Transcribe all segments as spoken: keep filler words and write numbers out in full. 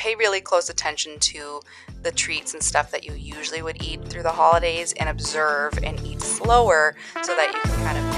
pay really close attention to the treats and stuff that you usually would eat through the holidays and observe and eat slower so that you can kind of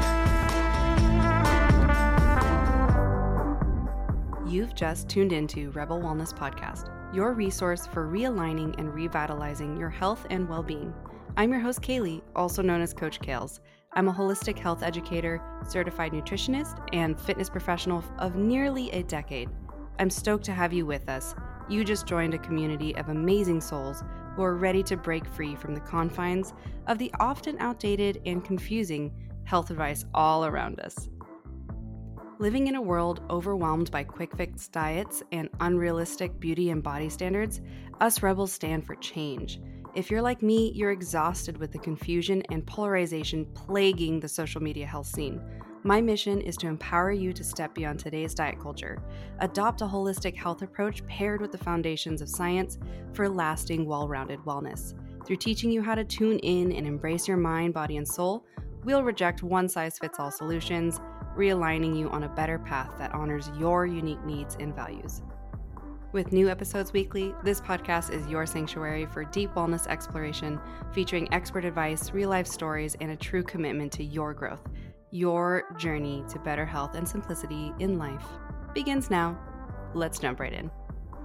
know when. You've just tuned into Rebel Wellness Podcast, your resource for realigning and revitalizing your health and well-being. I'm your host, Kaylee, also known as Coach Kales. I'm a holistic health educator, certified nutritionist, and fitness professional of nearly a decade. I'm stoked to have you with us. You just joined a community of amazing souls who are ready to break free from the confines of the often outdated and confusing health advice all around us. Living in a world overwhelmed by quick fix diets and unrealistic beauty and body standards, us rebels stand for change. If you're like me, you're exhausted with the confusion and polarization plaguing the social media health scene. My mission is to empower you to step beyond today's diet culture, adopt a holistic health approach paired with the foundations of science for lasting, well-rounded wellness. Through teaching you how to tune in and embrace your mind, body, and soul, we'll reject one-size-fits-all solutions, realigning you on a better path that honors your unique needs and values. With new episodes weekly, this podcast is your sanctuary for deep wellness exploration, featuring expert advice, real-life stories, and a true commitment to your growth. Your journey to better health and simplicity in life begins now. Let's jump right in.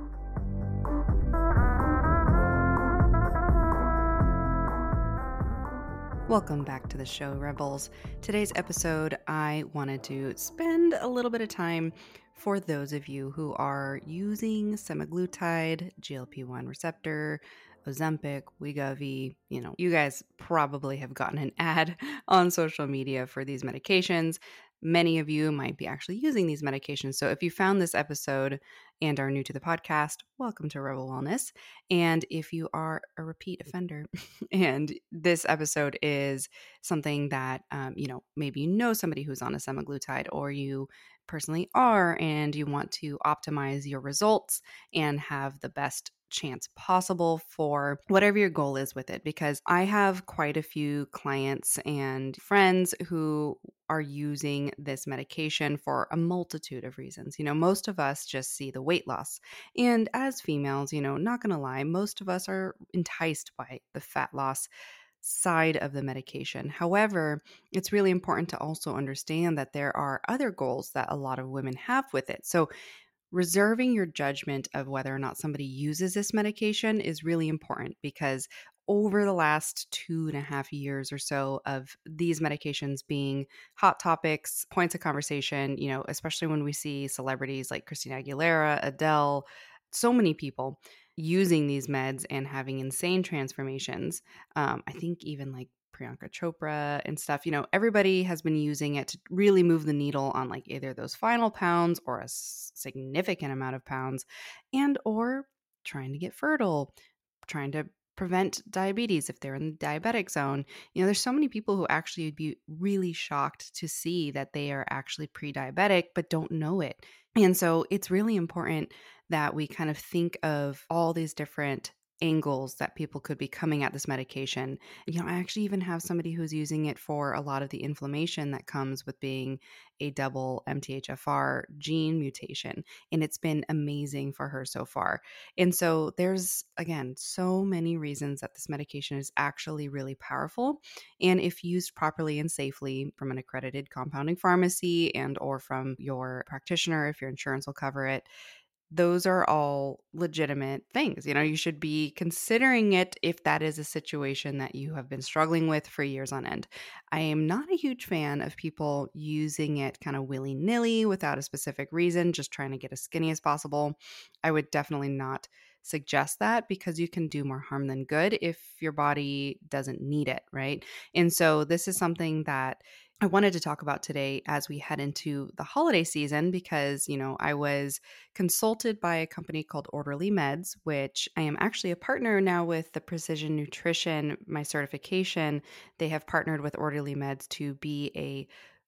Welcome back to the show, Rebels. Today's episode, I wanted to spend a little bit of time for those of you who are using semaglutide, G L P one receptor, Ozempic, Wegovy. You know, you guys probably have gotten an ad on social media for these medications. Many of you might be actually using these medications. So if you found this episode and are new to the podcast, welcome to Rebel Wellness. And if you are a repeat offender and this episode is something that, um, you know, maybe you know somebody who's on a semaglutide or you personally are and you want to optimize your results and have the best chance possible for whatever your goal is with it, because I have quite a few clients and friends who are using this medication for a multitude of reasons. You know, most of us just see the weight loss. And as females, you know, not going to lie, most of us are enticed by the fat loss side of the medication. However, it's really important to also understand that there are other goals that a lot of women have with it. So reserving your judgment of whether or not somebody uses this medication is really important, because over the last two and a half years or so of these medications being hot topics, points of conversation, you know, especially when we see celebrities like Christina Aguilera, Adele, so many people using these meds and having insane transformations. Um, I think even like Priyanka Chopra and stuff, you know, everybody has been using it to really move the needle on like either those final pounds or a significant amount of pounds, and or trying to get fertile, trying to prevent diabetes if they're in the diabetic zone. You know, there's so many people who actually would be really shocked to see that they are actually pre-diabetic but don't know it. And so it's really important that we kind of think of all these different angles that people could be coming at this medication. You know, I actually even have somebody who's using it for a lot of the inflammation that comes with being a double M T H F R gene mutation. And it's been amazing for her so far. And so there's, again, so many reasons that this medication is actually really powerful. And if used properly and safely from an accredited compounding pharmacy and or from your practitioner, if your insurance will cover it, those are all legitimate things. You know, you should be considering it if that is a situation that you have been struggling with for years on end. I am not a huge fan of people using it kind of willy-nilly without a specific reason, just trying to get as skinny as possible. I would definitely not suggest that, because you can do more harm than good if your body doesn't need it, right? And so this is something that I wanted to talk about today as we head into the holiday season, because, you know, I was consulted by a company called Orderly Meds, which I am actually a partner now with the Precision Nutrition, my certification. They have partnered with Orderly Meds to be a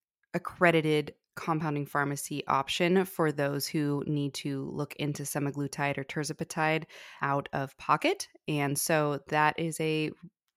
accredited compounding pharmacy option for those who need to look into semaglutide or tirzepatide out of pocket. And so that is a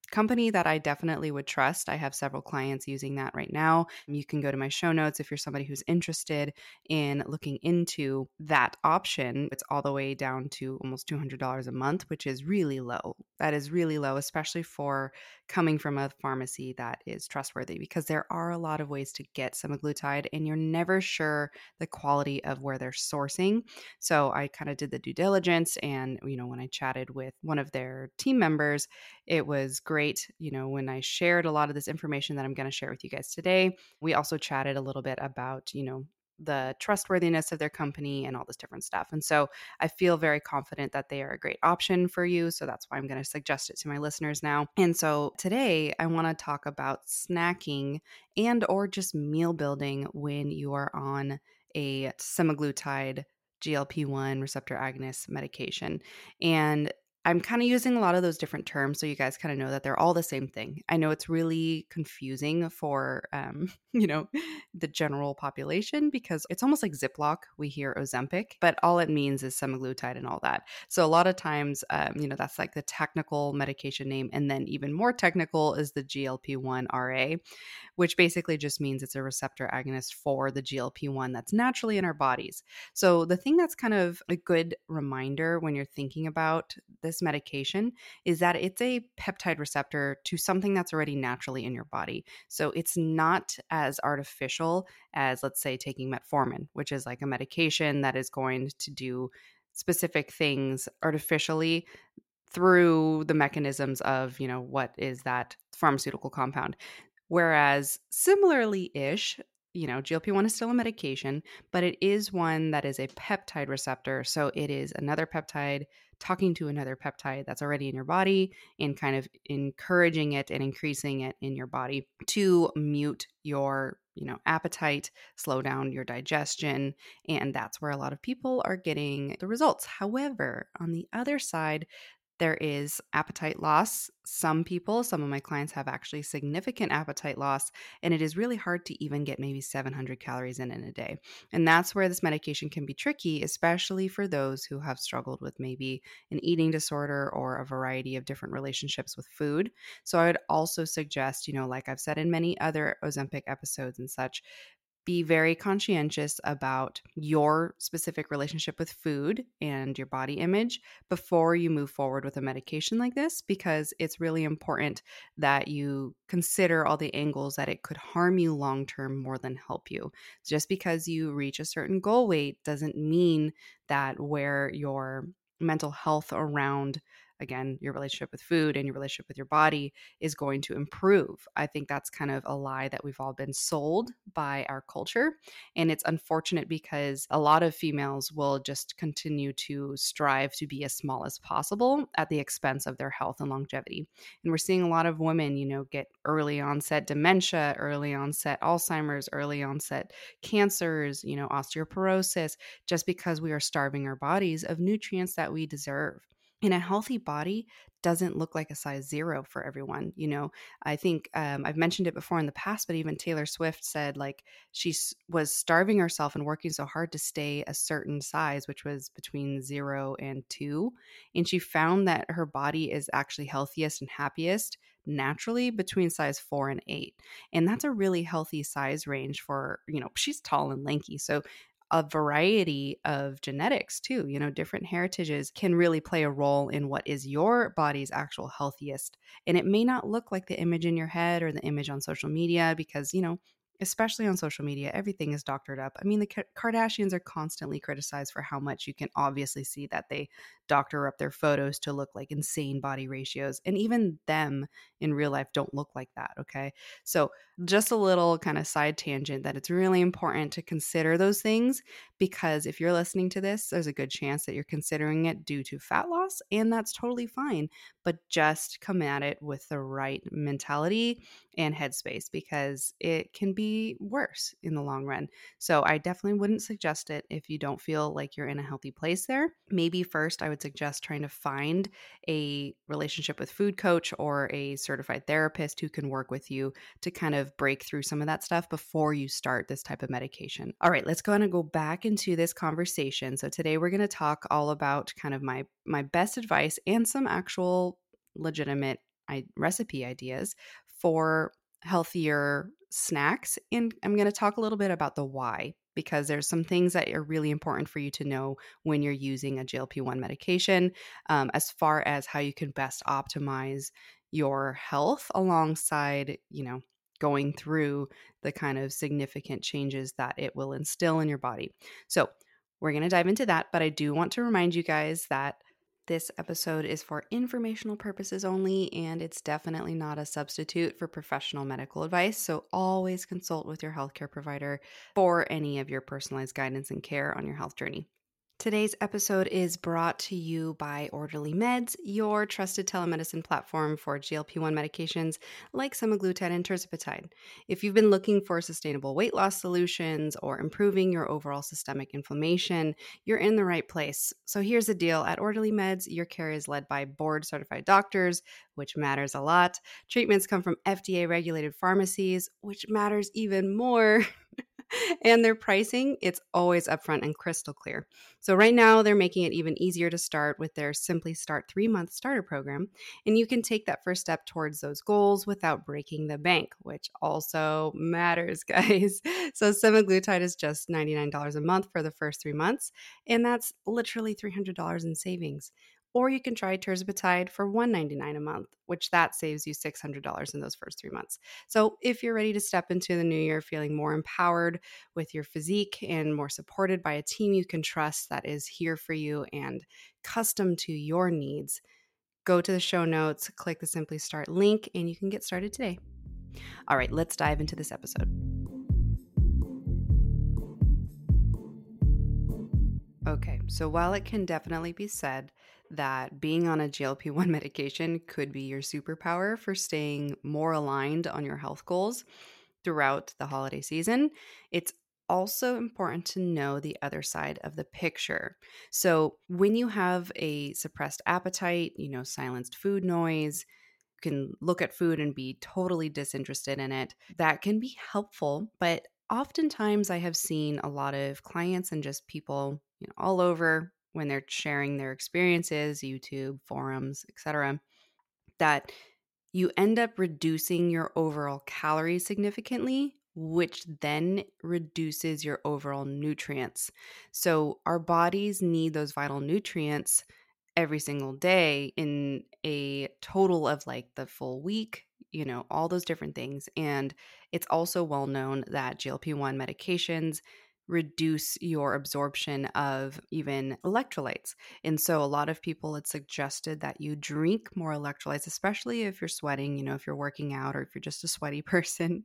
company that I definitely would trust. I have several clients using that right now. You can go to my show notes if you're somebody who's interested in looking into that option. It's all the way down to almost two hundred dollars a month, which is really low. That is really low, especially for coming from a pharmacy that is trustworthy, because there are a lot of ways to get semaglutide and you're never sure the quality of where they're sourcing. So I kind of did the due diligence, and you know, when I chatted with one of their team members, it was great, you know, when I shared a lot of this information that I'm going to share with you guys today. We also chatted a little bit about, you know, the trustworthiness of their company and all this different stuff. And so I feel very confident that they are a great option for you. So that's why I'm going to suggest it to my listeners now. And so today I want to talk about snacking and or just meal building when you are on a semaglutide G L P one receptor agonist medication. And I'm kind of using a lot of those different terms so you guys kind of know that they're all the same thing. I know it's really confusing for, um, you know, the general population because it's almost like Ziploc. We hear Ozempic, but all it means is semaglutide and all that. So a lot of times, um, you know, that's like the technical medication name. And then even more technical is the G L P one R A, which basically just means it's a receptor agonist for the G L P one that's naturally in our bodies. So the thing that's kind of a good reminder when you're thinking about this medication is that it's a peptide receptor to something that's already naturally in your body. So it's not as artificial as, let's say, taking metformin, which is like a medication that is going to do specific things artificially through the mechanisms of, you know, what is that pharmaceutical compound. Whereas similarly-ish, you know, G L P one is still a medication, but it is one that is a peptide receptor. So it is another peptide talking to another peptide that's already in your body and kind of encouraging it and increasing it in your body to mute your, you know, appetite, slow down your digestion. And that's where a lot of people are getting the results. However, on the other side, there is appetite loss. Some people, some of my clients have actually significant appetite loss, and it is really hard to even get maybe seven hundred calories in in a day. And that's where this medication can be tricky, especially for those who have struggled with maybe an eating disorder or a variety of different relationships with food. So I would also suggest, you know, like I've said in many other Ozempic episodes and such, be very conscientious about your specific relationship with food and your body image before you move forward with a medication like this, because it's really important that you consider all the angles that it could harm you long term more than help you. Just because you reach a certain goal weight doesn't mean that where your mental health around, again, your relationship with food and your relationship with your body is going to improve. I think that's kind of a lie that we've all been sold by our culture. And it's unfortunate because a lot of females will just continue to strive to be as small as possible at the expense of their health and longevity. And we're seeing a lot of women, you know, get early onset dementia, early onset Alzheimer's, early onset cancers, you know, osteoporosis, just because we are starving our bodies of nutrients that we deserve. And a healthy body doesn't look like a size zero for everyone. You know, I think um, I've mentioned it before in the past, but even Taylor Swift said like she s- was starving herself and working so hard to stay a certain size, which was between zero and two. And she found that her body is actually healthiest and happiest naturally between size four and eight. And that's a really healthy size range for, you know, she's tall and lanky. So a variety of genetics too, you know, different heritages can really play a role in what is your body's actual healthiest. And it may not look like the image in your head or the image on social media because, you know, especially on social media, everything is doctored up. I mean, the Kardashians are constantly criticized for how much you can obviously see that they doctor up their photos to look like insane body ratios. And even them in real life don't look like that. Okay. So just a little kind of side tangent that it's really important to consider those things, because if you're listening to this, there's a good chance that you're considering it due to fat loss, and that's totally fine. But just come at it with the right mentality and headspace, because it can be worse in the long run. So I definitely wouldn't suggest it if you don't feel like you're in a healthy place there. Maybe first I would suggest trying to find a relationship with food coach or a certified therapist who can work with you to kind of break through some of that stuff before you start this type of medication. All right, let's go ahead and go back into this conversation. So today we're going to talk all about kind of my my best advice and some actual legitimate I- recipe ideas for healthier snacks. And I'm going to talk a little bit about the why, because there's some things that are really important for you to know when you're using a G L P one medication, um, as far as how you can best optimize your health alongside, you know, going through the kind of significant changes that it will instill in your body. So we're going to dive into that, but I do want to remind you guys that this episode is for informational purposes only, and it's definitely not a substitute for professional medical advice. So always consult with your healthcare provider for any of your personalized guidance and care on your health journey. Today's episode is brought to you by Orderly Meds, your trusted telemedicine platform for G L P one medications like semaglutide and tirzepatide. If you've been looking for sustainable weight loss solutions or improving your overall systemic inflammation, you're in the right place. So here's the deal. At Orderly Meds, your care is led by board-certified doctors, which matters a lot. Treatments come from F D A-regulated pharmacies, which matters even more. And their pricing, it's always upfront and crystal clear. So right now, they're making it even easier to start with their Simply Start three-month starter program. And you can take that first step towards those goals without breaking the bank, which also matters, guys. So semaglutide is just ninety-nine dollars a month for the first three months. And that's literally three hundred dollars in savings. Or you can try tirzepatide for one hundred ninety-nine dollars a month, which that saves you six hundred dollars in those first three months. So if you're ready to step into the new year feeling more empowered with your physique and more supported by a team you can trust that is here for you and custom to your needs, go to the show notes, click the Simply Start link, and you can get started today. All right, let's dive into this episode. Okay, so while it can definitely be said that being on a G L P one medication could be your superpower for staying more aligned on your health goals throughout the holiday season, it's also important to know the other side of the picture. So when you have a suppressed appetite, you know, silenced food noise, you can look at food and be totally disinterested in it. That can be helpful, but oftentimes I have seen a lot of clients and just people, you know, all over when they're sharing their experiences, YouTube, forums, et cetera, that you end up reducing your overall calories significantly, which then reduces your overall nutrients. So our bodies need those vital nutrients every single day in a total of like the full week, you know, all those different things. And it's also well known that G L P one medications reduce your absorption of even electrolytes. And so a lot of people, it's suggested that you drink more electrolytes, especially if you're sweating, you know, if you're working out or if you're just a sweaty person,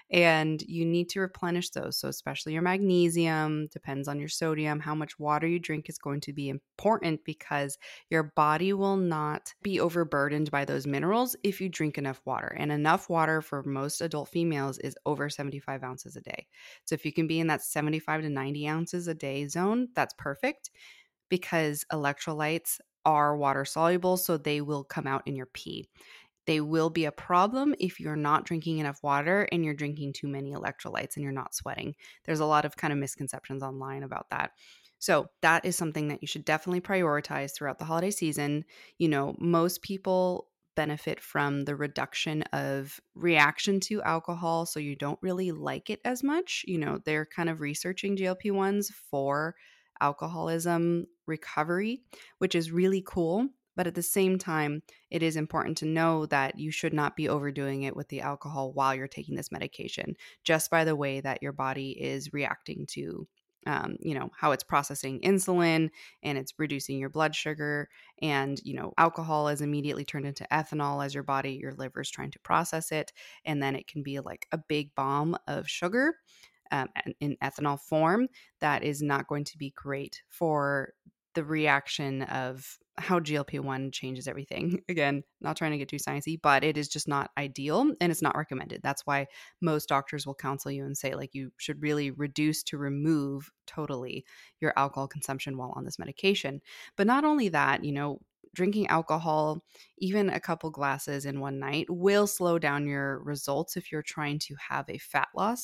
and you need to replenish those. So especially your magnesium, depends on your sodium, how much water you drink is going to be important because your body will not be overburdened by those minerals if you drink enough water. And enough water for most adult females is over seventy-five ounces a day. So if you can be in that seventy-five to ninety ounces a day zone, that's perfect, because electrolytes are water soluble, so they will come out in your pee. They will be a problem if you're not drinking enough water and you're drinking too many electrolytes and you're not sweating. There's a lot of kind of misconceptions online about that. So that is something that you should definitely prioritize throughout the holiday season. You know, most people benefit from the reduction of reaction to alcohol, so you don't really like it as much. You know, they're kind of researching G L P ones for alcoholism recovery, which is really cool. But at the same time, it is important to know that you should not be overdoing it with the alcohol while you're taking this medication, just by the way that your body is reacting to, um, you know, how it's processing insulin and it's reducing your blood sugar. And, you know, alcohol is immediately turned into ethanol as your body, your liver is trying to process it. And then it can be like a big bomb of sugar um, in ethanol form that is not going to be great for the reaction of how G L P one changes everything. Again, not trying to get too sciencey, but it is just not ideal and it's not recommended. That's why most doctors will counsel you and say, like, you should really reduce to remove totally your alcohol consumption while on this medication. But not only that, you know, drinking alcohol, even a couple glasses in one night, will slow down your results if you're trying to have a fat loss.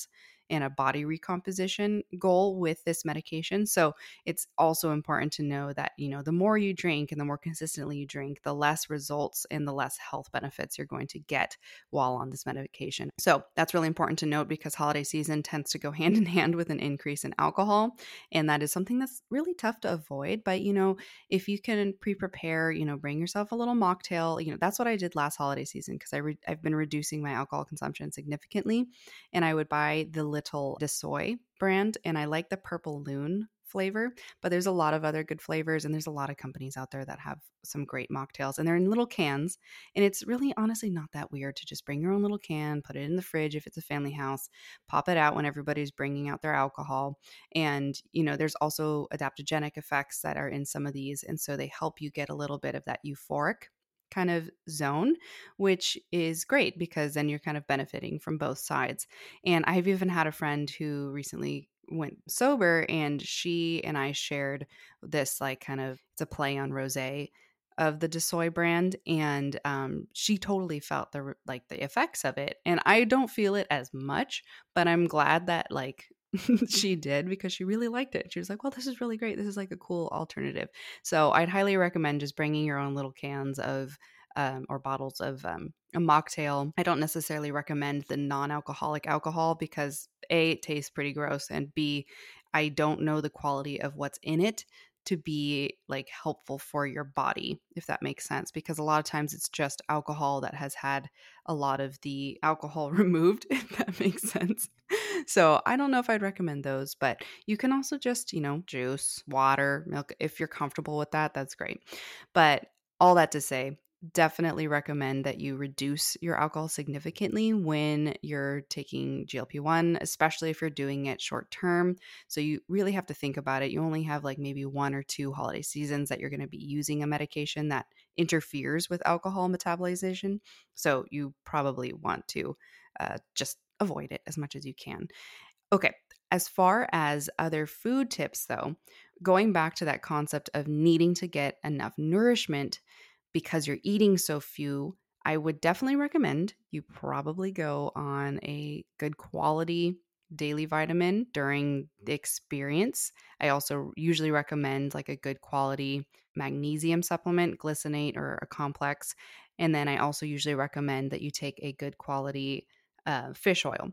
and a body recomposition goal with this medication. So it's also important to know that, you know, the more you drink and the more consistently you drink, the less results and the less health benefits you're going to get while on this medication. So that's really important to note because holiday season tends to go hand in hand with an increase in alcohol. And that is something that's really tough to avoid. But, you know, if you can pre-prepare, you know, bring yourself a little mocktail. You know, that's what I did last holiday season because I re- I've been reducing my alcohol consumption significantly. And I would buy the little DeSoy brand, and I like the Purple Loon flavor, but there's a lot of other good flavors, and there's a lot of companies out there that have some great mocktails, and they're in little cans. And it's really honestly not that weird to just bring your own little can, put it in the fridge if it's a family house, pop it out when everybody's bringing out their alcohol. And, you know, there's also adaptogenic effects that are in some of these, and so they help you get a little bit of that euphoric kind of zone, which is great because then you're kind of benefiting from both sides. And I've even had a friend who recently went sober, and she and I shared this like kind of, it's a play on rosé of the DeSoy brand, and um, she totally felt the like the effects of it, and I don't feel it as much, but I'm glad that like she did because she really liked it. She was like, well, this is really great. This is like a cool alternative. So I'd highly recommend just bringing your own little cans of um, or bottles of um, a mocktail. I don't necessarily recommend the non-alcoholic alcohol because A, it tastes pretty gross, and B, I don't know the quality of what's in it to be like helpful for your body, if that makes sense, because a lot of times it's just alcohol that has had a lot of the alcohol removed, if that makes sense. So I don't know if I'd recommend those, but you can also just, you know, juice, water, milk, if you're comfortable with that, that's great. But all that to say, definitely recommend that you reduce your alcohol significantly when you're taking G L P one, especially if you're doing it short term. So you really have to think about it. You only have like maybe one or two holiday seasons that you're going to be using a medication that interferes with alcohol metabolization. So you probably want to uh, just avoid it as much as you can. Okay. As far as other food tips, though, going back to that concept of needing to get enough nourishment because you're eating so few, I would definitely recommend you probably go on a good quality daily vitamin during the experience. I also usually recommend like a good quality magnesium supplement, glycinate or a complex. And then I also usually recommend that you take a good quality uh, fish oil.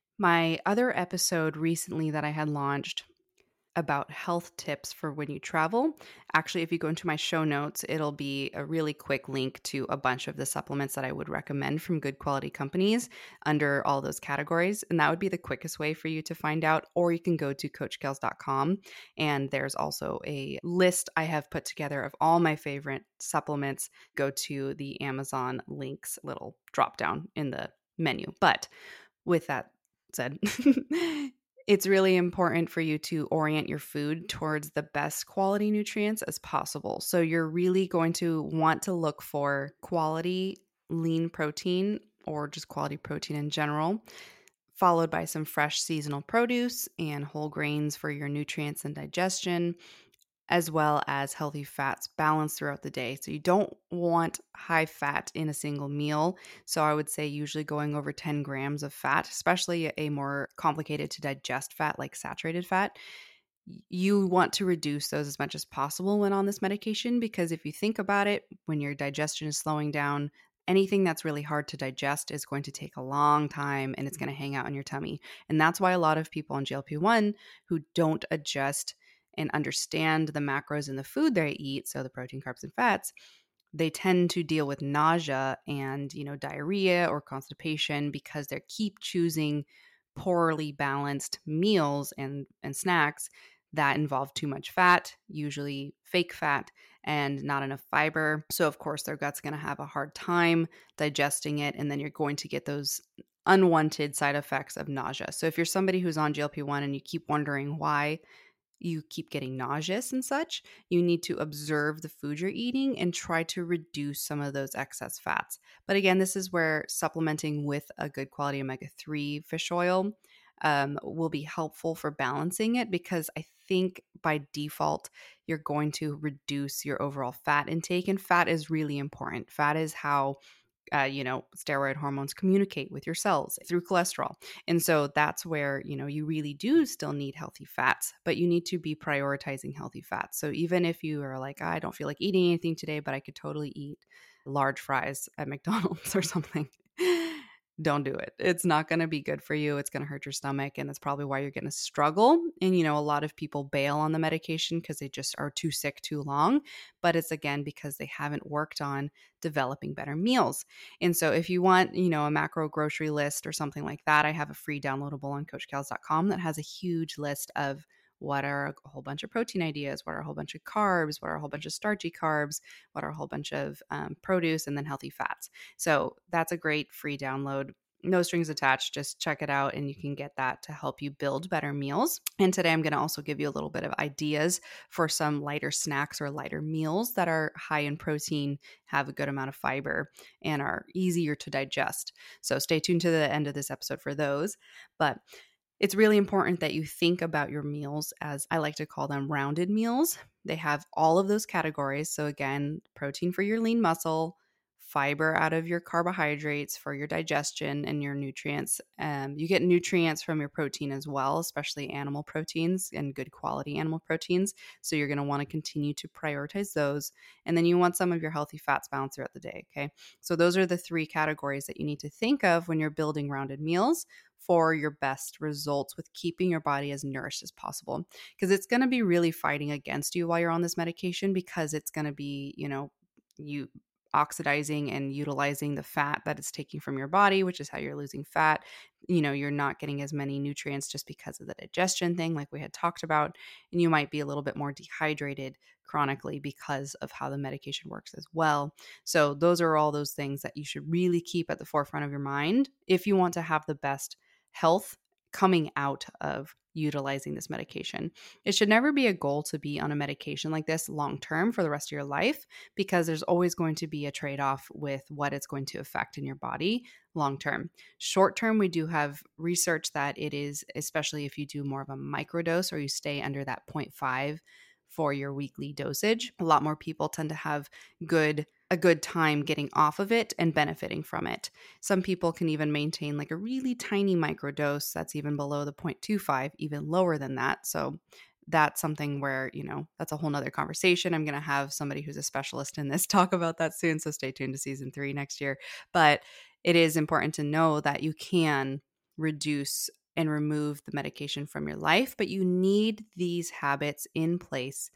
My other episode recently that I had launched about health tips for when you travel. Actually, if you go into my show notes, it'll be a really quick link to a bunch of the supplements that I would recommend from good quality companies under all those categories. And that would be the quickest way for you to find out. Or you can go to coach kels dot com. And there's also a list I have put together of all my favorite supplements. Go to the Amazon links little drop down in the menu. But with that said, it's really important for you to orient your food towards the best quality nutrients as possible. So you're really going to want to look for quality lean protein or just quality protein in general, followed by some fresh seasonal produce and whole grains for your nutrients and digestion, as well as healthy fats balanced throughout the day. So you don't want high fat in a single meal. So I would say usually going over ten grams of fat, especially a more complicated to digest fat like saturated fat. You want to reduce those as much as possible when on this medication, because if you think about it, when your digestion is slowing down, anything that's really hard to digest is going to take a long time and it's going to hang out in your tummy. And that's why a lot of people on G L P one who don't adjust and understand the macros in the food they eat, so the protein, carbs, and fats, they tend to deal with nausea and, you know, diarrhea or constipation because they keep choosing poorly balanced meals and, and snacks that involve too much fat, usually fake fat, and not enough fiber. So, of course, their gut's going to have a hard time digesting it, and then you're going to get those unwanted side effects of nausea. So, if you're somebody who's on G L P one and you keep wondering why you keep getting nauseous and such, you need to observe the food you're eating and try to reduce some of those excess fats. But again, this is where supplementing with a good quality omega three fish oil um, will be helpful for balancing it, because I think by default, you're going to reduce your overall fat intake. And fat is really important. Fat is how uh, you know, steroid hormones communicate with your cells through cholesterol. And so that's where, you know, you really do still need healthy fats, but you need to be prioritizing healthy fats. So even if you are like, I don't feel like eating anything today, but I could totally eat large fries at McDonald's or something, don't do it. It's not going to be good for you. It's going to hurt your stomach. And that's probably why you're going to struggle. And, you know, a lot of people bail on the medication because they just are too sick too long. But it's again because they haven't worked on developing better meals. And so if you want, you know, a macro grocery list or something like that, I have a free downloadable on coach kals dot com that has a huge list of what are a whole bunch of protein ideas, what are a whole bunch of carbs, what are a whole bunch of starchy carbs, what are a whole bunch of um, produce, and then healthy fats. So that's a great free download. No strings attached. Just check it out and you can get that to help you build better meals. And today I'm going to also give you a little bit of ideas for some lighter snacks or lighter meals that are high in protein, have a good amount of fiber, and are easier to digest. So stay tuned to the end of this episode for those. But it's really important that you think about your meals as, I like to call them, rounded meals. They have all of those categories. So again, protein for your lean muscle, fiber out of your carbohydrates for your digestion and your nutrients. Um, you get nutrients from your protein as well, especially animal proteins and good quality animal proteins. So you're going to want to continue to prioritize those. And then you want some of your healthy fats balanced throughout the day. Okay. So those are the three categories that you need to think of when you're building rounded meals for your best results with keeping your body as nourished as possible. Because it's going to be really fighting against you while you're on this medication, because it's going to be, you know, you oxidizing and utilizing the fat that it's taking from your body, which is how you're losing fat. You know, you're not getting as many nutrients just because of the digestion thing, like we had talked about. And you might be a little bit more dehydrated chronically because of how the medication works as well. So those are all those things that you should really keep at the forefront of your mind if you want to have the best health coming out of utilizing this medication. It should never be a goal to be on a medication like this long term for the rest of your life, because there's always going to be a trade-off with what it's going to affect in your body long term. Short term, we do have research that it is, especially if you do more of a microdose or you stay under that zero point five for your weekly dosage, a lot more people tend to have good a good time getting off of it and benefiting from it. Some people can even maintain like a really tiny microdose that's even below the zero point two five, even lower than that. So that's something where, you know, that's a whole nother conversation. I'm going to have somebody who's a specialist in this talk about that soon. So stay tuned to season three next year. But it is important to know that you can reduce and remove the medication from your life, but you need these habits in place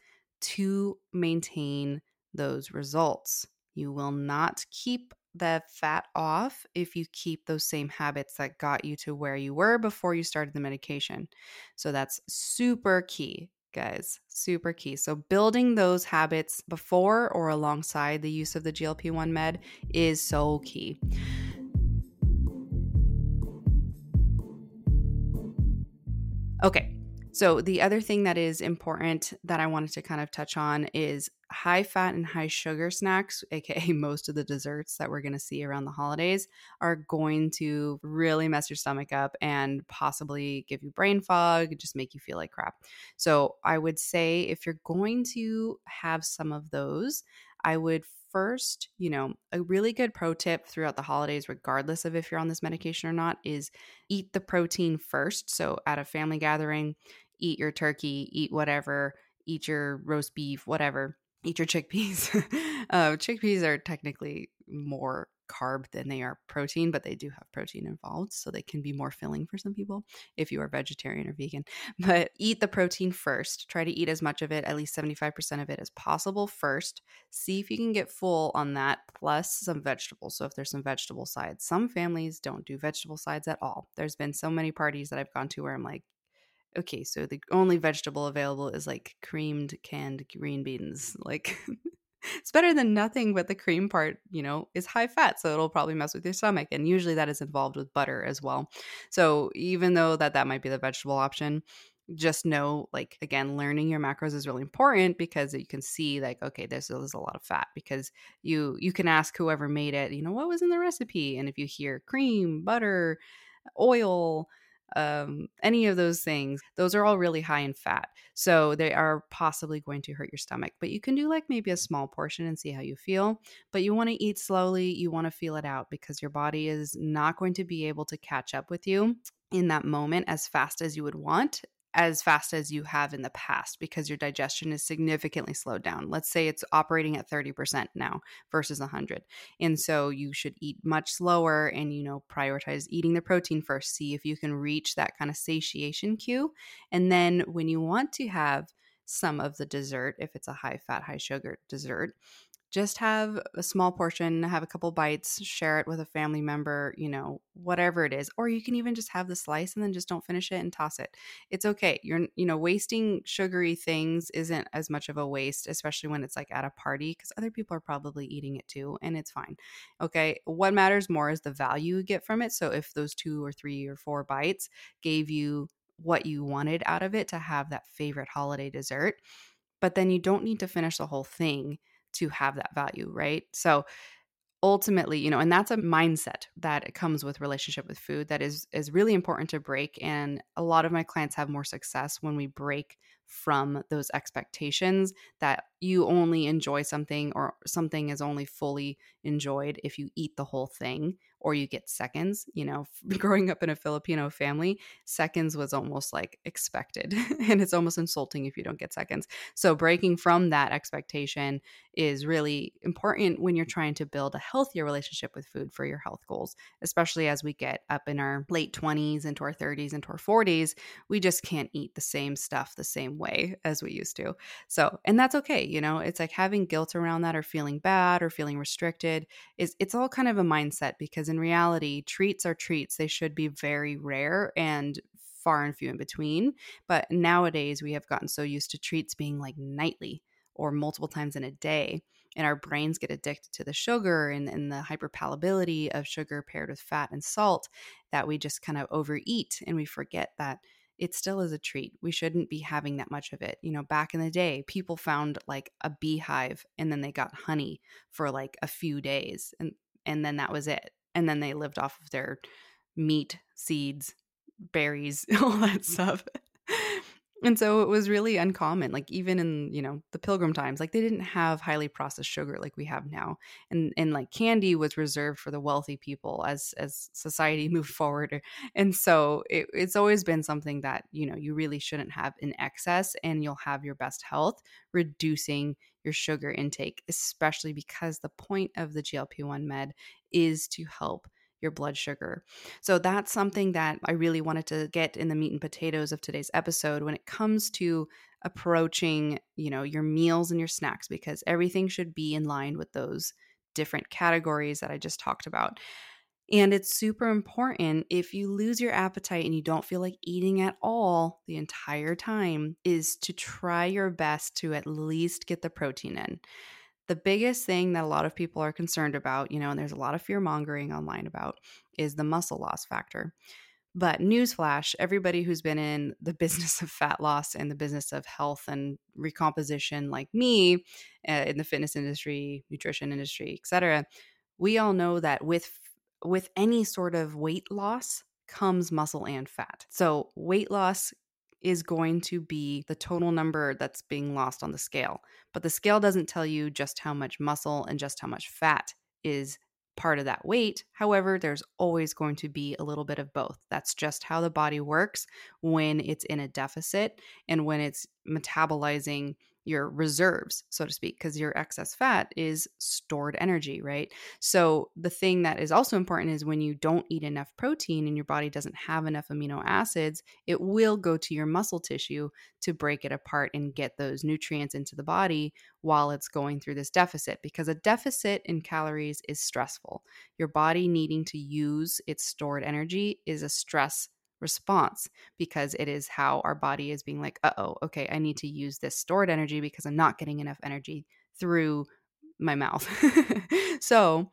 to maintain those results. You will not keep the fat off if you keep those same habits that got you to where you were before you started the medication. So that's super key, guys, super key. So building those habits before or alongside the use of the G L P one med is so key. Okay. So the other thing that is important that I wanted to kind of touch on is high fat and high sugar snacks, aka most of the desserts that we're going to see around the holidays, are going to really mess your stomach up and possibly give you brain fog, just make you feel like crap. So I would say if you're going to have some of those, I would first, you know, a really good pro tip throughout the holidays, regardless of if you're on this medication or not, is eat the protein first. So at a family gathering, eat your turkey, eat whatever, eat your roast beef, whatever, eat your chickpeas. uh, chickpeas are technically more carb than they are protein, but they do have protein involved, so they can be more filling for some people if you are vegetarian or vegan. But eat the protein first. Try to eat as much of it, at least seventy-five percent of it as possible first. See if you can get full on that, plus some vegetables. So if there's some vegetable sides, some families don't do vegetable sides at all. There's been so many parties that I've gone to where I'm like, okay, so the only vegetable available is like creamed canned green beans. Like it's better than nothing, but the cream part, you know, is high fat, so it'll probably mess with your stomach. And usually that is involved with butter as well. So even though that that might be the vegetable option, just know, like, again, learning your macros is really important, because you can see like, okay, this is a lot of fat, because you you can ask whoever made it, you know, what was in the recipe? And if you hear cream, butter, oil, um, any of those things, those are all really high in fat. So they are possibly going to hurt your stomach. But you can do like maybe a small portion and see how you feel. But you want to eat slowly. You want to feel it out because your body is not going to be able to catch up with you in that moment as fast as you would want, as fast as you have in the past, because your digestion is significantly slowed down. Let's say it's operating at thirty percent now versus one hundred. And so you should eat much slower and, you know, prioritize eating the protein first. See if you can reach that kind of satiation cue. And then when you want to have some of the dessert, if it's a high fat, high sugar dessert, just have a small portion, have a couple bites, share it with a family member, you know, whatever it is. Or you can even just have the slice and then just don't finish it and toss it. It's okay. You're, you know, wasting sugary things isn't as much of a waste, especially when it's like at a party, because other people are probably eating it too, and it's fine. Okay. What matters more is the value you get from it. So if those two or three or four bites gave you what you wanted out of it to have that favorite holiday dessert, but then you don't need to finish the whole thing to have that value, right? So ultimately, you know, and that's a mindset that comes with relationship with food that is is really important to break. And a lot of my clients have more success when we break from those expectations that you only enjoy something or something is only fully enjoyed if you eat the whole thing or you get seconds. You know, growing up in a Filipino family, seconds was almost like expected and it's almost insulting if you don't get seconds. So breaking from that expectation is really important when you're trying to build a healthier relationship with food for your health goals, especially as we get up in our late twenties, into our thirties, into our forties. We just can't eat the same stuff the same way as we used to. So, and that's okay. You know, it's like having guilt around that or feeling bad or feeling restricted is it's all kind of a mindset, because in reality, treats are treats. They should be very rare and far and few in between. But nowadays we have gotten so used to treats being like nightly or multiple times in a day. And our brains get addicted to the sugar and, and the hyperpalatability of sugar paired with fat and salt that we just kind of overeat, and we forget that it still is a treat. We shouldn't be having that much of it. You know, back in the day, people found like a beehive and then they got honey for like a few days, and and then that was it. And then they lived off of their meat, seeds, berries, all that stuff. And so it was really uncommon, like even in, you know, the pilgrim times, like they didn't have highly processed sugar like we have now. And and like candy was reserved for the wealthy people as as society moved forward. And so it, it's always been something that, you know, you really shouldn't have in excess, and you'll have your best health reducing your sugar intake, especially because the point of the G L P one med is to help your blood sugar. So that's something that I really wanted to get in the meat and potatoes of today's episode when it comes to approaching, you know, your meals and your snacks, because everything should be in line with those different categories that I just talked about. And it's super important, if you lose your appetite and you don't feel like eating at all the entire time, is to try your best to at least get the protein in. The biggest thing that a lot of people are concerned about, you know, and there's a lot of fear mongering online about, is the muscle loss factor. But newsflash, everybody who's been in the business of fat loss and the business of health and recomposition, like me, uh, in the fitness industry, nutrition industry, et cetera, we all know that with with any sort of weight loss comes muscle and fat. So weight loss is going to be the total number that's being lost on the scale. But the scale doesn't tell you just how much muscle and just how much fat is part of that weight. However, there's always going to be a little bit of both. That's just how the body works when it's in a deficit and when it's metabolizing your reserves, so to speak, because your excess fat is stored energy, right? So the thing that is also important is when you don't eat enough protein and your body doesn't have enough amino acids, it will go to your muscle tissue to break it apart and get those nutrients into the body while it's going through this deficit, because a deficit in calories is stressful. Your body needing to use its stored energy is a stress response, because it is how our body is being like, uh-oh, okay, I need to use this stored energy because I'm not getting enough energy through my mouth. So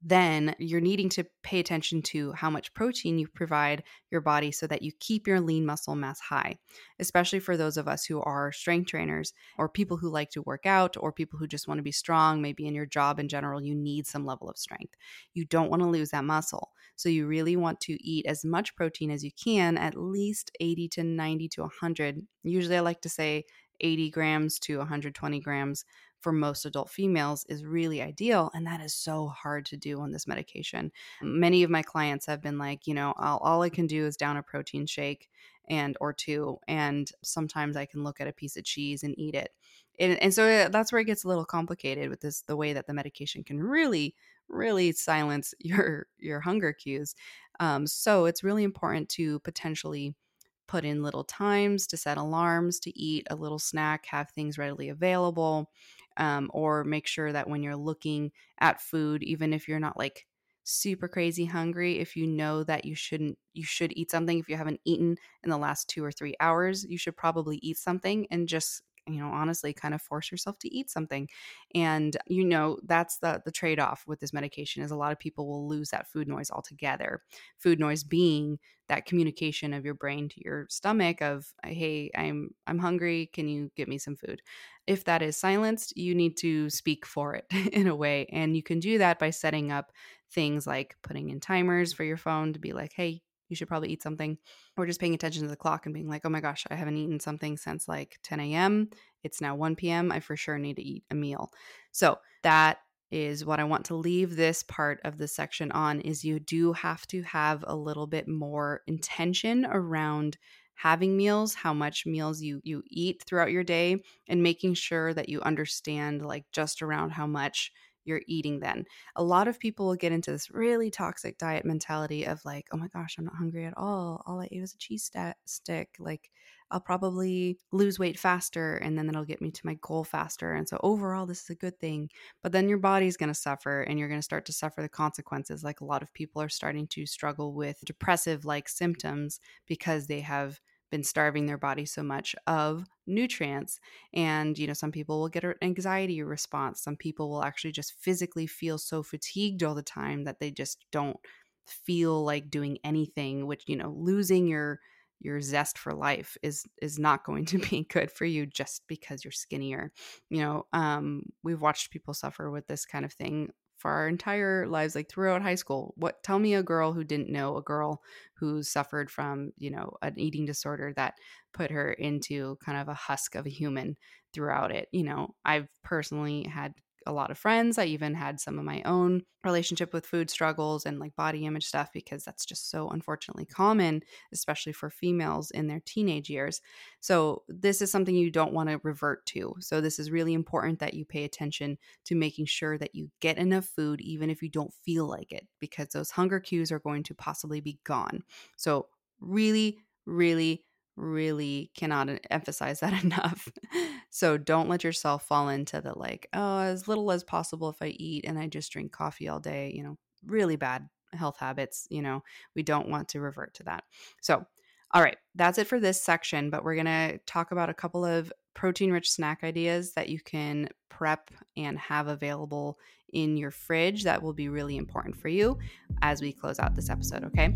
then you're needing to pay attention to how much protein you provide your body so that you keep your lean muscle mass high, especially for those of us who are strength trainers or people who like to work out or people who just want to be strong. Maybe in your job in general, you need some level of strength. You don't want to lose that muscle. So you really want to eat as much protein as you can, at least eighty to ninety to one hundred. Usually I like to say eighty grams to one hundred twenty grams for most adult females is really ideal. And that is so hard to do on this medication. Many of my clients have been like, you know, all, all I can do is down a protein shake and or two. And sometimes I can look at a piece of cheese and eat it. And, and so that's where it gets a little complicated with this, the way that the medication can really, really silence your, your hunger cues. Um, so it's really important to potentially put in little times to set alarms to eat a little snack, have things readily available, um, or make sure that when you're looking at food, even if you're not like super crazy hungry, if you know that you shouldn't, you should eat something. If you haven't eaten in the last two or three hours, you should probably eat something and just, you know, honestly kind of force yourself to eat something. And, you know, that's the, the trade-off with this medication is a lot of people will lose that food noise altogether. Food noise being that communication of your brain to your stomach of, hey, I'm, I'm hungry. Can you get me some food? If that is silenced, you need to speak for it in a way. And you can do that by setting up things like putting in timers for your phone to be like, hey, you should probably eat something, or just paying attention to the clock and being like, oh my gosh, I haven't eaten something since like ten a.m. It's now one p.m. I for sure need to eat a meal. So that is what I want to leave this part of the section on is you do have to have a little bit more intention around having meals, how much meals you you eat throughout your day, and making sure that you understand like just around how much you're eating then. A lot of people will get into this really toxic diet mentality of like, oh my gosh, I'm not hungry at all. All I ate was a cheese sta- stick. Like I'll probably lose weight faster and then that'll get me to my goal faster. And so overall, this is a good thing. But then your body's going to suffer and you're going to start to suffer the consequences. Like a lot of people are starting to struggle with depressive like symptoms because they have been starving their body so much of nutrients. And, you know, some people will get an anxiety response. Some people will actually just physically feel so fatigued all the time that they just don't feel like doing anything, which, you know, losing your your zest for life is is not going to be good for you just because you're skinnier. You know, um, we've watched people suffer with this kind of thing for our entire lives, like throughout high school. What, tell me a girl who didn't know a girl who suffered from, you know, an eating disorder that put her into kind of a husk of a human throughout it. You know, I've personally had a lot of friends. I even had some of my own relationship with food struggles and like body image stuff because that's just so unfortunately common, especially for females in their teenage years. So this is something you don't want to revert to. So this is really important that you pay attention to making sure that you get enough food even if you don't feel like it, because those hunger cues are going to possibly be gone. So really, really, really cannot emphasize that enough. So don't let yourself fall into the like, oh, as little as possible if I eat and I just drink coffee all day, you know, really bad health habits. You know, we don't want to revert to that. So, all right, that's it for this section, but we're going to talk about a couple of protein rich snack ideas that you can prep and have available in your fridge that will be really important for you as we close out this episode, okay?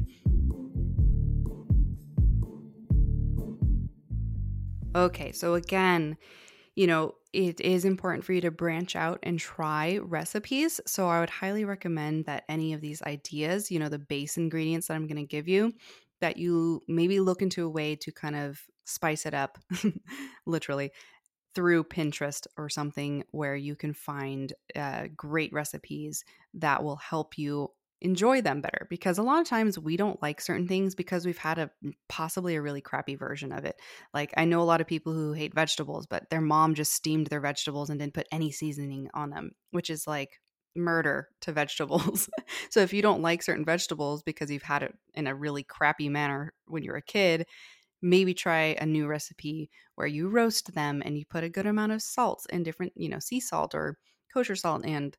Okay, so again, you know, it is important for you to branch out and try recipes. So I would highly recommend that any of these ideas, you know, the base ingredients that I'm going to give you, that you maybe look into a way to kind of spice it up, literally, through Pinterest or something where you can find uh, great recipes that will help you enjoy them better, because a lot of times we don't like certain things because we've had a possibly a really crappy version of it. Like I know a lot of people who hate vegetables, but their mom just steamed their vegetables and didn't put any seasoning on them, which is like murder to vegetables. So if you don't like certain vegetables because you've had it in a really crappy manner when you're a kid, maybe try a new recipe where you roast them and you put a good amount of salt and different, you know, sea salt or kosher salt and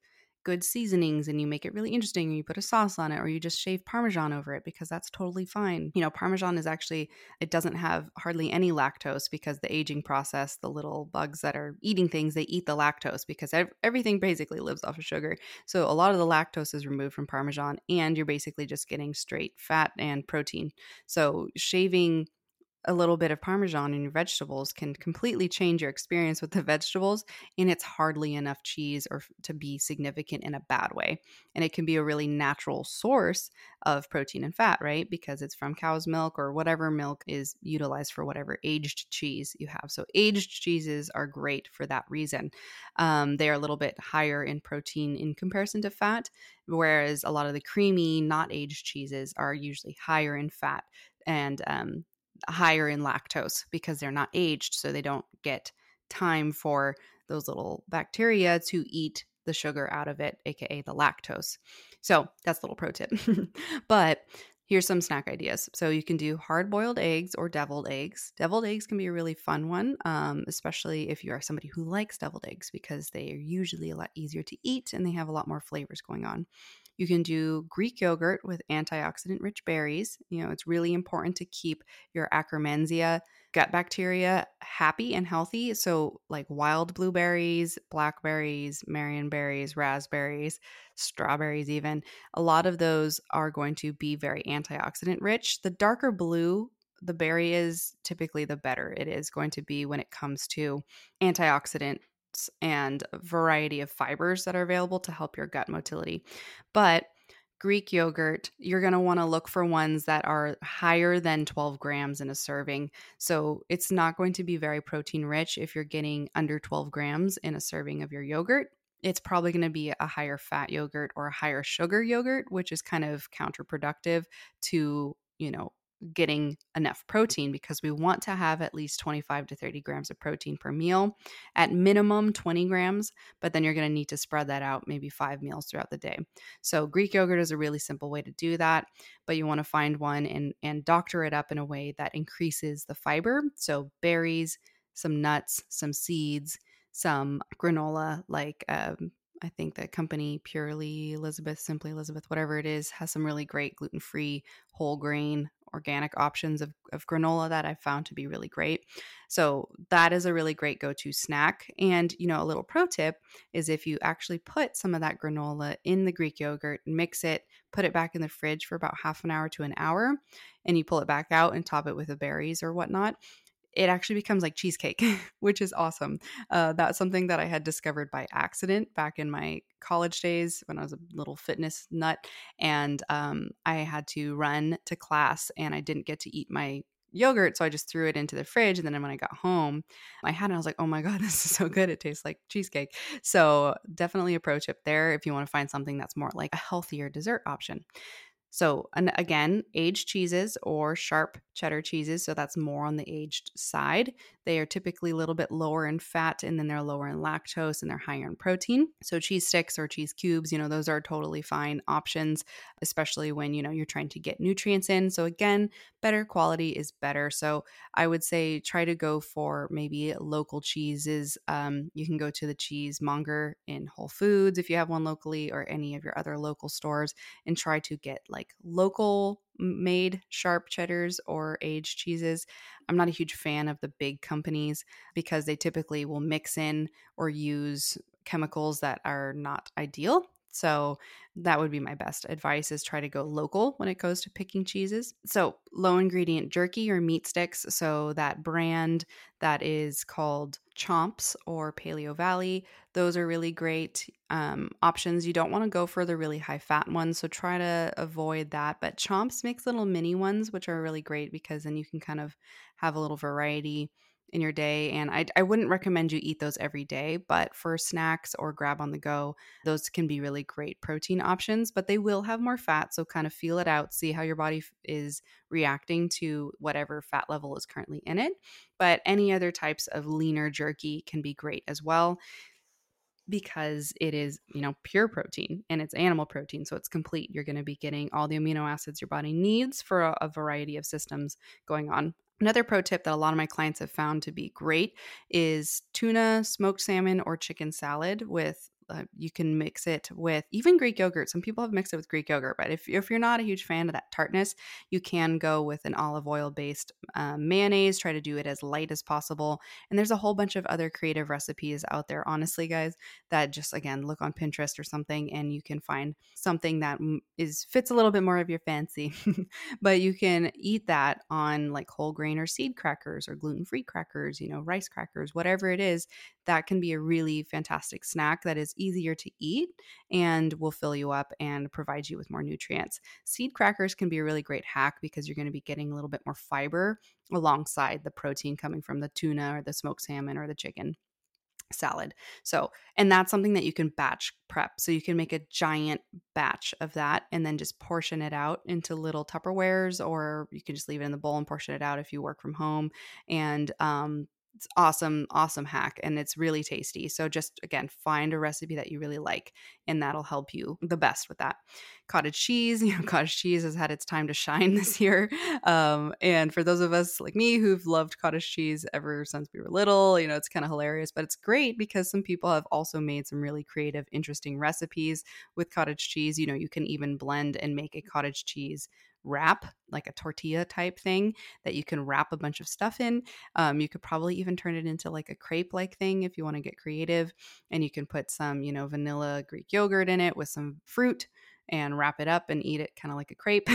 good seasonings and you make it really interesting, and you put a sauce on it, or you just shave Parmesan over it, because that's totally fine. You know, Parmesan is actually, it doesn't have hardly any lactose, because the aging process, the little bugs that are eating things, they eat the lactose, because ev- everything basically lives off of sugar. So a lot of the lactose is removed from Parmesan, and you're basically just getting straight fat and protein. So shaving a little bit of Parmesan in your vegetables can completely change your experience with the vegetables, and it's hardly enough cheese or to be significant in a bad way. And it can be a really natural source of protein and fat, right? Because it's from cow's milk or whatever milk is utilized for whatever aged cheese you have. So aged cheeses are great for that reason. Um, they are a little bit higher in protein in comparison to fat, whereas a lot of the creamy, not aged cheeses are usually higher in fat and um, higher in lactose, because they're not aged, so they don't get time for those little bacteria to eat the sugar out of it, aka the lactose. So that's a little pro tip. But here's some snack ideas. So you can do hard-boiled eggs or deviled eggs. Deviled eggs can be a really fun one, um, especially if you are somebody who likes deviled eggs, because they are usually a lot easier to eat and they have a lot more flavors going on. You can do Greek yogurt with antioxidant-rich berries. You know, it's really important to keep your Akkermansia gut bacteria happy and healthy. So like wild blueberries, blackberries, marionberries, raspberries, strawberries even, a lot of those are going to be very antioxidant rich. The darker blue the berry is, typically the better it is going to be when it comes to antioxidant and a variety of fibers that are available to help your gut motility. But Greek yogurt, you're going to want to look for ones that are higher than twelve grams in a serving. So it's not going to be very protein rich if you're getting under twelve grams in a serving of your yogurt. It's probably going to be a higher fat yogurt or a higher sugar yogurt, which is kind of counterproductive to, you know, getting enough protein, because we want to have at least twenty-five to thirty grams of protein per meal, at minimum twenty grams, but then you're going to need to spread that out maybe five meals throughout the day. So Greek yogurt is a really simple way to do that, but you want to find one and, and doctor it up in a way that increases the fiber. So berries, some nuts, some seeds, some granola, like um, I think the company Purely Elizabeth, Simply Elizabeth, whatever it is, has some really great gluten-free, whole grain, organic options of, of granola that I've found to be really great. So that is a really great go-to snack. And, you know, a little pro tip is if you actually put some of that granola in the Greek yogurt, mix it, put it back in the fridge for about half an hour to an hour, and you pull it back out and top it with the berries or whatnot, it actually becomes like cheesecake, which is awesome. Uh, that's something that I had discovered by accident back in my college days when I was a little fitness nut. And um, I had to run to class and I didn't get to eat my yogurt. So I just threw it into the fridge. And then when I got home, I had it. I was like, oh my God, this is so good. It tastes like cheesecake. So definitely a pro tip there if you want to find something that's more like a healthier dessert option. So, and again, aged cheeses or sharp cheddar cheeses, so that's more on the aged side. They are typically a little bit lower in fat, and then they're lower in lactose, and they're higher in protein. So cheese sticks or cheese cubes, you know, those are totally fine options, especially when, you know, you're trying to get nutrients in. So again, better quality is better. So I would say try to go for maybe local cheeses. Um, you can go to the cheesemonger in Whole Foods if you have one locally, or any of your other local stores, and try to get like local made sharp cheddars or aged cheeses. I'm not a huge fan of the big companies because they typically will mix in or use chemicals that are not ideal. So that would be my best advice, is try to go local when it goes to picking cheeses. So low ingredient jerky or meat sticks. So that brand that is called Chomps or Paleo Valley, those are really great um, options. You don't want to go for the really high fat ones, so try to avoid that. But Chomps makes little mini ones, which are really great because then you can kind of have a little variety in your day. And I, I wouldn't recommend you eat those every day, but for snacks or grab on the go, those can be really great protein options, but they will have more fat. So kind of feel it out, see how your body f- is reacting to whatever fat level is currently in it. But any other types of leaner jerky can be great as well, because it is, you know, pure protein and it's animal protein. So it's complete. You're going to be getting all the amino acids your body needs for a, a variety of systems going on. Another pro tip that a lot of my clients have found to be great is tuna, smoked salmon, or chicken salad with uh, you can mix it with even Greek yogurt. Some people have mixed it with Greek yogurt, but if, if you're not a huge fan of that tartness, you can go with an olive oil based um, mayonnaise. Try to do it as light as possible. And there's a whole bunch of other creative recipes out there, honestly, guys, that just, again, look on Pinterest or something and you can find something that is fits a little bit more of your fancy. But you can eat that on like whole grain or seed crackers or gluten-free crackers, you know, rice crackers, whatever it is. That can be a really fantastic snack that is easier to eat and will fill you up and provide you with more nutrients. Seed crackers can be a really great hack because you're going to be getting a little bit more fiber alongside the protein coming from the tuna or the smoked salmon or the chicken salad. So, and that's something that you can batch prep. So you can make a giant batch of that and then just portion it out into little Tupperwares, or you can just leave it in the bowl and portion it out if you work from home. And um, it's awesome, awesome hack. And it's really tasty. So just, again, find a recipe that you really like and that'll help you the best with that. Cottage cheese, you know, cottage cheese has had its time to shine this year. Um, and for those of us like me who've loved cottage cheese ever since we were little, you know, it's kind of hilarious, but it's great because some people have also made some really creative, interesting recipes with cottage cheese. You know, you can even blend and make a cottage cheese wrap, like a tortilla type thing that you can wrap a bunch of stuff in. Um, you could probably even turn it into like a crepe like thing if you want to get creative. And you can put some, you know, vanilla Greek yogurt in it with some fruit and wrap it up and eat it kind of like a crepe.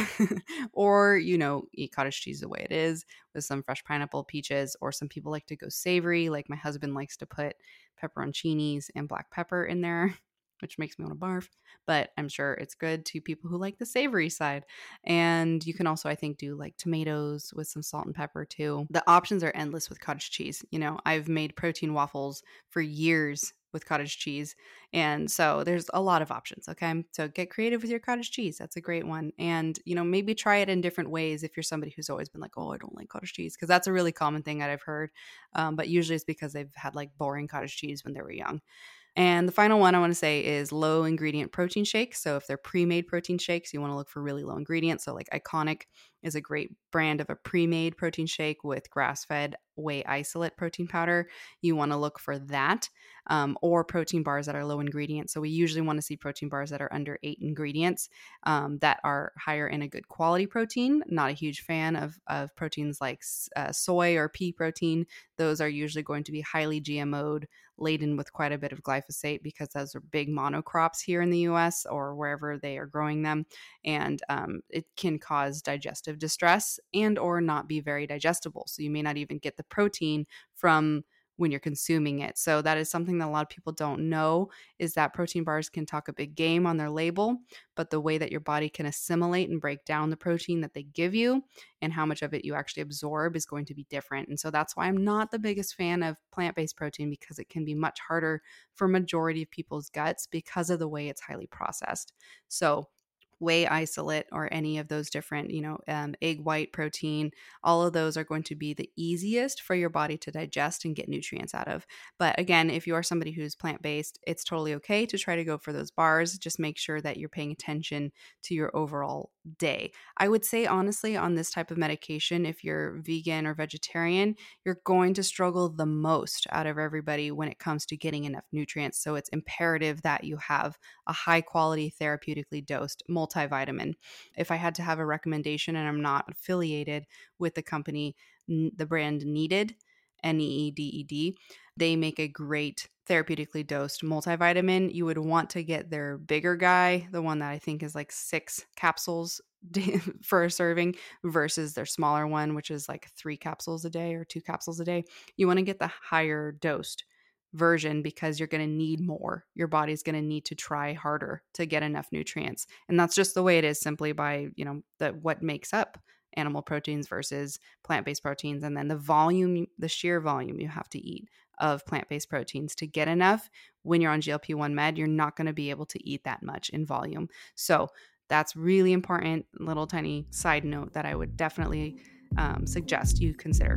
Or, you know, eat cottage cheese the way it is with some fresh pineapple, peaches, or some people like to go savory. Like my husband likes to put pepperoncinis and black pepper in there, which makes me want to barf, but I'm sure it's good to people who like the savory side. And you can also, I think, do like tomatoes with some salt and pepper too. The options are endless with cottage cheese. You know, I've made protein waffles for years with cottage cheese. And so there's a lot of options. Okay. So get creative with your cottage cheese. That's a great one. And, you know, maybe try it in different ways if you're somebody who's always been like, oh, I don't like cottage cheese. Cause that's a really common thing that I've heard. Um, but usually it's because they've had like boring cottage cheese when they were young. And the final one I want to say is low ingredient protein shakes. So if they're pre-made protein shakes, you want to look for really low ingredients. So like Iconic is a great brand of a pre-made protein shake with grass-fed whey isolate protein powder. You want to look for that, um, or protein bars that are low ingredients. So we usually want to see protein bars that are under eight ingredients, um, that are higher in a good quality protein. Not a huge fan of, of proteins like uh, soy or pea protein. Those are usually going to be highly G M O'd, laden with quite a bit of glyphosate because those are big monocrops here in the U S or wherever they are growing them. And um, it can cause digestive distress and or not be very digestible. So you may not even get the protein from when you're consuming it. So that is something that a lot of people don't know, is that protein bars can talk a big game on their label, but the way that your body can assimilate and break down the protein that they give you and how much of it you actually absorb is going to be different. And so that's why I'm not the biggest fan of plant-based protein, because it can be much harder for majority of people's guts because of the way it's highly processed. So whey isolate or any of those different, you know, um, egg white protein, all of those are going to be the easiest for your body to digest and get nutrients out of. But again, if you are somebody who's plant-based, it's totally okay to try to go for those bars. Just make sure that you're paying attention to your overall day. I would say, honestly, on this type of medication, if you're vegan or vegetarian, you're going to struggle the most out of everybody when it comes to getting enough nutrients. So it's imperative that you have a high quality therapeutically dosed multivitamin. If I had to have a recommendation, and I'm not affiliated with the company, the brand Needed, N E E D E D, they make a great therapeutically dosed multivitamin. You would want to get their bigger guy, the one that I think is like six capsules for a serving, versus their smaller one, which is like three capsules a day or two capsules a day. You want to get the higher dosed version because you're going to need more. Your body's going to need to try harder to get enough nutrients. And that's just the way it is, simply by, you know, the what makes up animal proteins versus plant-based proteins, and then the volume, the sheer volume you have to eat of plant-based proteins to get enough. When you're on G L P one med, you're not going to be able to eat that much in volume. So that's really important. Little tiny side note that I would definitely um, suggest you consider.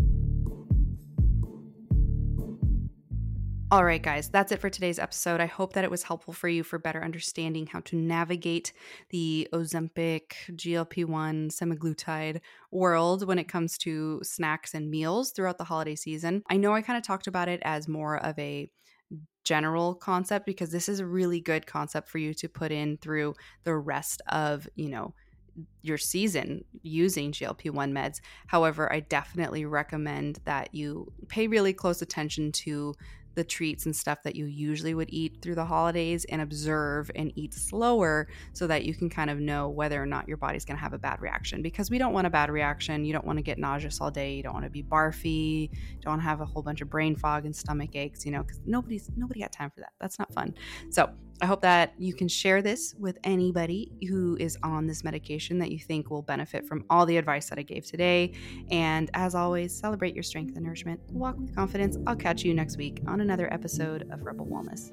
All right, guys, that's it for today's episode. I hope that it was helpful for you for better understanding how to navigate the Ozempic, G L P one, semaglutide world when it comes to snacks and meals throughout the holiday season. I know I kind of talked about it as more of a general concept, because this is a really good concept for you to put in through the rest of, you know, your season using G L P one meds. However, I definitely recommend that you pay really close attention to the treats and stuff that you usually would eat through the holidays and observe and eat slower so that you can kind of know whether or not your body's going to have a bad reaction, because we don't want a bad reaction. You don't want to get nauseous all day. You don't want to be barfy. You don't want to have a whole bunch of brain fog and stomach aches, you know, because nobody's nobody got time for that. That's not fun. So I hope that you can share this with anybody who is on this medication that you think will benefit from all the advice that I gave today. And as always, celebrate your strength and nourishment. Walk with confidence. I'll catch you next week on another episode of Rebel Wellness.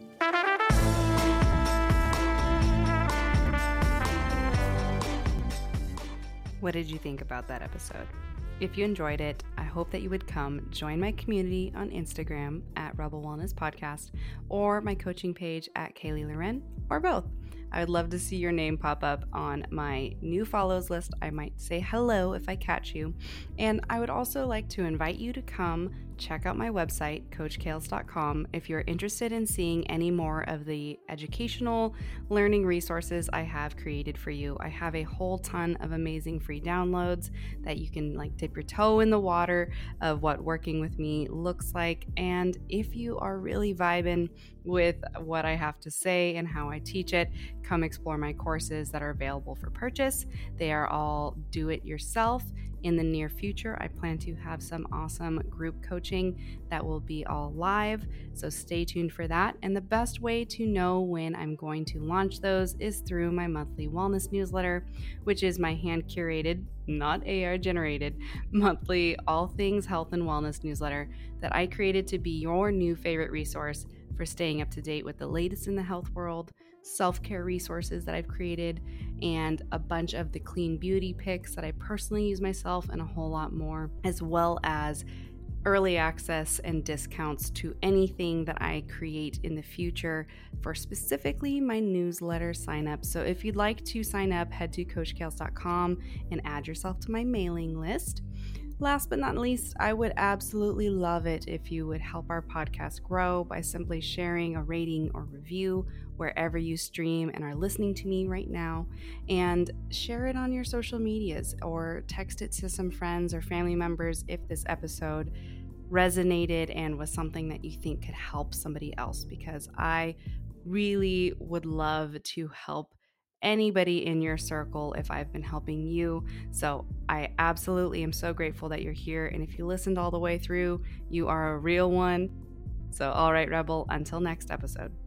What did you think about that episode? If you enjoyed it, I hope that you would come join my community on Instagram at Rebel Wellness Podcast, or my coaching page at Kaylee Loren, or both. I would love to see your name pop up on my new follows list. I might say hello if I catch you. And I would also like to invite you to come check out my website, coach kales dot com, if you're interested in seeing any more of the educational learning resources I have created for you. I have a whole ton of amazing free downloads that you can like dip your toe in the water of what working with me looks like. And if you are really vibing with what I have to say and how I teach it, come explore my courses that are available for purchase. They are all do it yourself. In the near future, I plan to have some awesome group coaching that will be all live, so stay tuned for that. And the best way to know when I'm going to launch those is through my monthly wellness newsletter, which is my hand-curated, not A I-generated, monthly all things health and wellness newsletter that I created to be your new favorite resource for staying up to date with the latest in the health world, self-care resources that I've created, and a bunch of the clean beauty picks that I personally use myself, and a whole lot more, as well as early access and discounts to anything that I create in the future for specifically my newsletter signup. So if you'd like to sign up, head to coach kales dot com and add yourself to my mailing list. Last but not least, I would absolutely love it if you would help our podcast grow by simply sharing a rating or review wherever you stream and are listening to me right now, and share it on your social medias or text it to some friends or family members if this episode resonated and was something that you think could help somebody else, because I really would love to help anybody in your circle if I've been helping you. So I absolutely am so grateful that you're here. And if you listened all the way through, you are a real one. So all right, Rebel, until next episode.